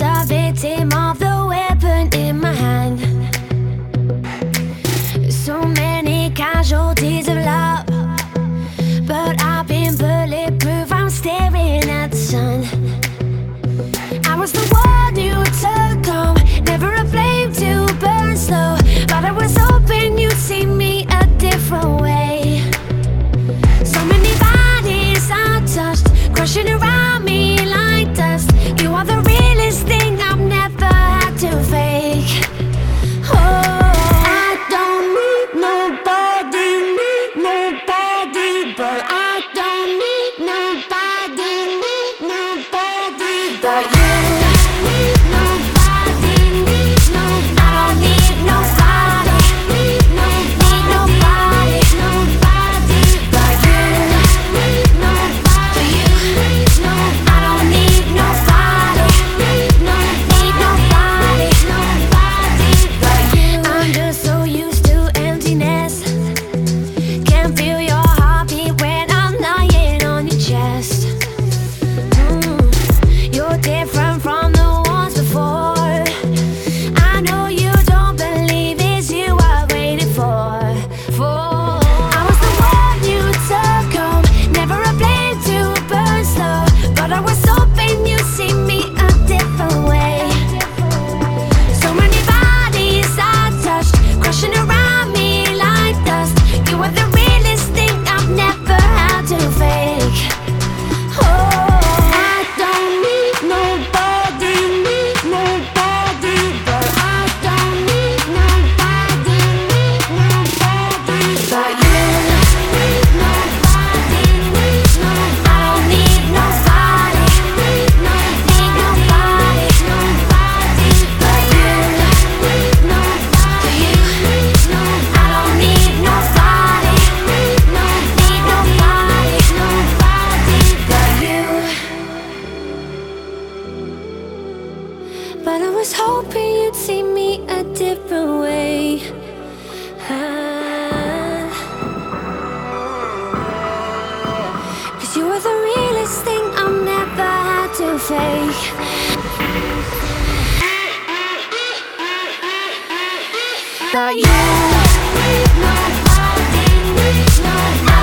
a victim of the weapon in my hand. So many casualties of love, but I've been bulletproof. I'm staring at the sun. I was the one who took home, never a flame to burn slow, but I was hoping you'd see me a different way. So many bodies I touched, crushing around me like dust. You are the realest thing I've never had to fake. Oh, I don't need nobody, but I don't need nobody, but you. But I was hoping you'd see me a different way. Cause you were the realest thing I've never had to fake. But you, nobody,